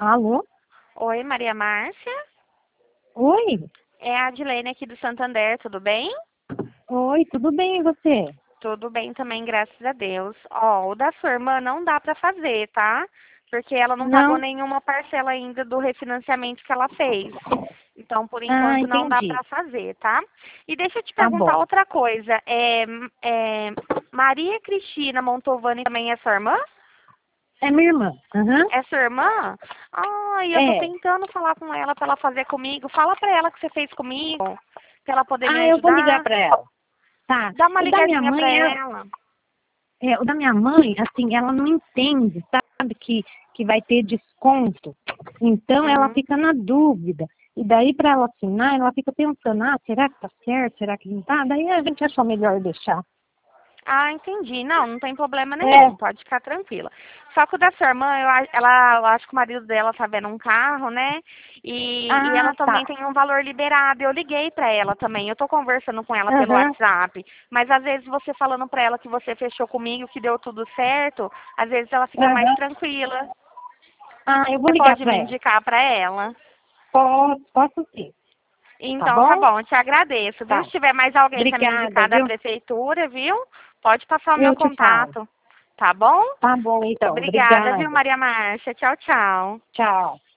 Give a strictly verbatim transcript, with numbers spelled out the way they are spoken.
Alô? Oi, Maria Márcia. Oi? É a Adilene aqui do Santander, tudo bem? Oi, tudo bem e você? Tudo bem também, graças a Deus. Ó, o da sua irmã não dá pra fazer, tá? Porque ela não pagou Não? nenhuma parcela ainda do refinanciamento que ela fez. Então, por Ah, enquanto, não dá entendi. pra fazer, tá? E deixa eu te Tá perguntar bom. outra coisa. É, é, Maria Cristina Montovani também é sua irmã? É minha irmã. Aham. É sua irmã? Ai, eu tô É. tentando falar com ela pra ela fazer comigo. Fala pra ela que você fez comigo, pra ela poder me Ah, eu vou ligar ajudar. pra ela. Tá. Dá uma O da minha ligadinha pra mãe é, ela. é, o da minha mãe, assim, ela não entende, sabe, que, que vai ter desconto. Então ela Uhum. fica na dúvida. E daí para ela assinar, ela fica pensando, ah, será que tá certo? Será que não tá? Daí a gente achou melhor deixar. Ah, entendi. Não, não tem problema É. nenhum. Pode ficar tranquila. Só que o da sua irmã, eu, a- ela, eu acho que o marido dela tá vendo um carro, né? E, e ela Ah, também tá. tem um valor liberado. Eu liguei pra ela também. Eu tô conversando com ela pelo Aham. WhatsApp. Mas às vezes você falando pra ela que você fechou comigo, que deu tudo certo, às vezes ela fica mais Aham. tranquila. Ah, eu vou Você ligar pode para me ela. indicar pra ela. Posso, posso sim. Tá Então tá bom? bom, eu te agradeço, viu? Tá. Se tiver mais alguém pra me Obrigada, indicar da viu? prefeitura, viu? Pode passar o meu Eu te falo. contato. Tá bom? Tá bom, Muito então. obrigada, viu, Obrigada. Maria Márcia? Tchau, tchau. Tchau.